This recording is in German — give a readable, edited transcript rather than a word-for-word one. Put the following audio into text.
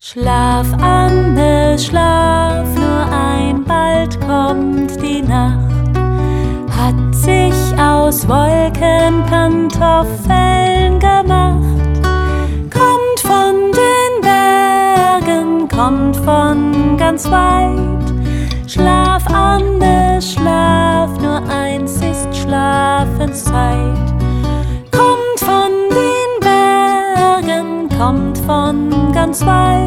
Schlaf, Anne, schlaf nur ein, bald kommt die Nacht. Hat sich aus Wolken Pantoffeln gemacht. Kommt von den Bergen, kommt von ganz weit. Schlaf, Anne, schlaf nur eins, ist Schlafenszeit. Kommt von den Bergen, kommt von ganz weit.